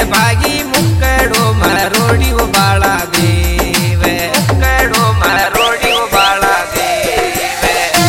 भागी मुक्कड़ो मरोड़ी वो बाला देव मुक्कड़ो मरोड़ी वो बाला देव।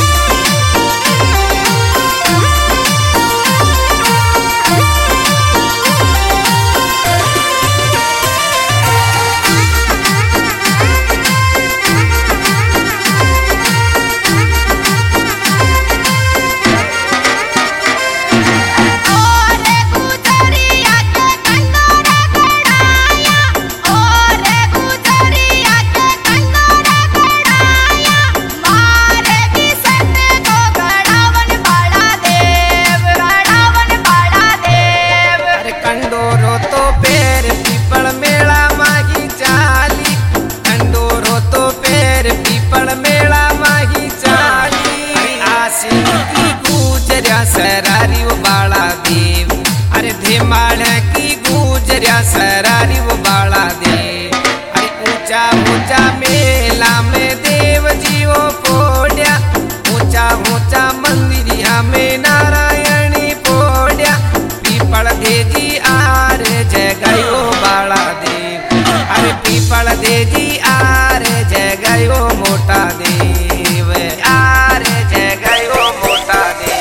सरारी वो बाला देव अरे धेमाड़ की गुजरिया सरारी वो बाला देव। अरे ऊंचा ऊंचा मेला में देव जी वो पोड्या ऊंचा ऊंचा मंदिरिया में नारायणी पोड्या पीपल देजी आर जगयो बाला देव। अरे पीपल देजी आर जगयो मोटा देव आर जगयो मोटा देव।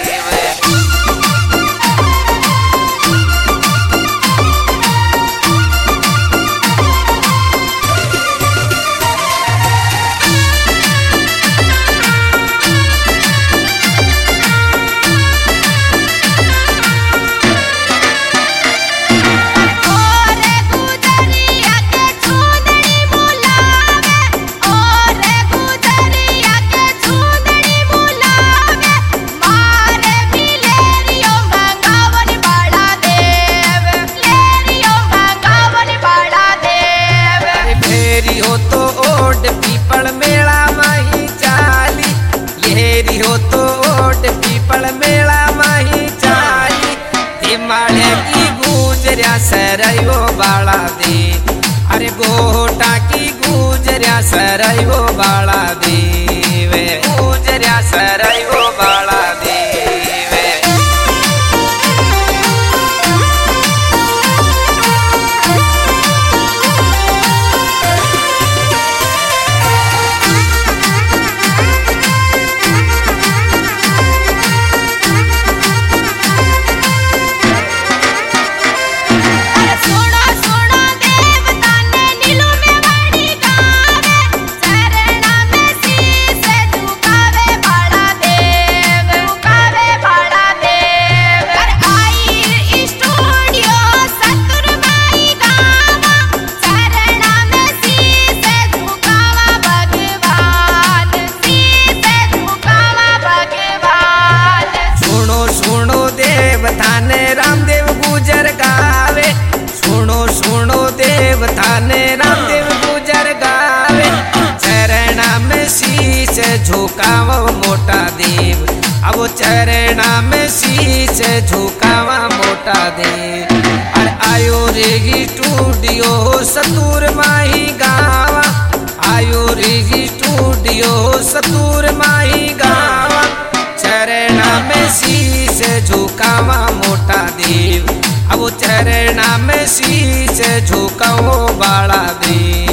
हो तो ओट पीपल मेला माही चाली हिमालय की गुजरिया सरयो बाला दे। अरे गोटा की गुजरिया सरयो बाला देवे गुजरिया सरयो बाला देवे। रामदेव गुजर गावे सुनो सुनो देव थाने रामदेव गुजर गावे चरणा में शीश झुकावा मोटा देव अब चरणा में शीश झुकावा मोटा देव। अरे आयो रे स्टूडियो सतूर माही गावा आयो रे स्टूडियो सतूर माही गावा चरणा में शीश झुकावा मोटा देव अब चरणा में शीश झुकाओ बाला देव।